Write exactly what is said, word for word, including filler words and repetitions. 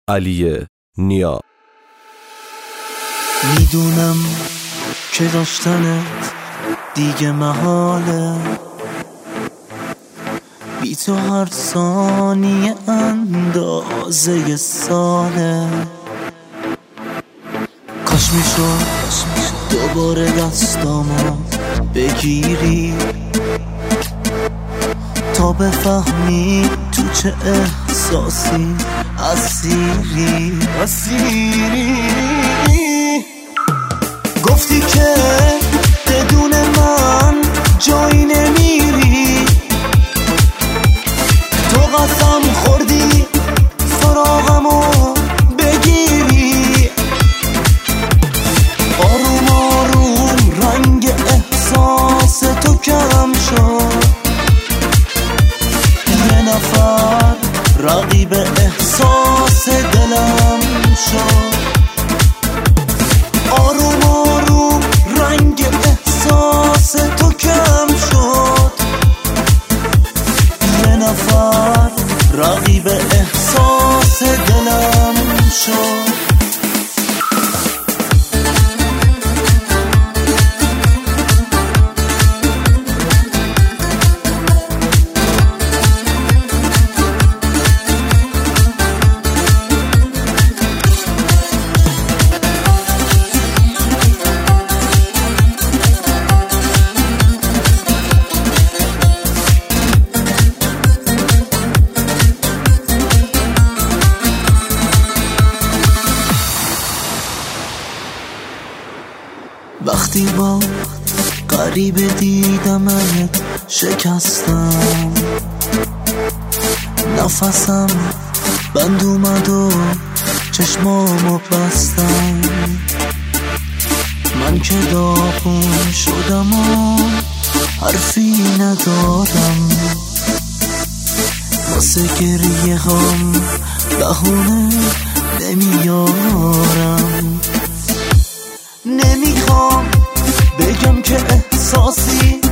علی نیا. میدونم که داشتنت دیگه محاله، بی تو هر ثانیه اندازه ساله. کاش میشد دوباره دستامو بگیری تا بفهمی تو چه احساسی اسیری اسیری. گفتی که بدون من جایی نمیری، تو قسم خوردی سراغمو بگیری. آروم آروم رنگ احساس تو کم شد، یه نفر رقیب احساس دلم شد. آروم آروم رنگ احساس تو کم شد، یه نفر رقیب احساس دلم شد. وقتی با غریبه دیدمت شکستم، نفسم بند اومد و چشمامو بستم. من که داغون شدم و حرفی ندارم، واسه گریه هم بهونه نمیارم. نمیخوام بگم که احساسی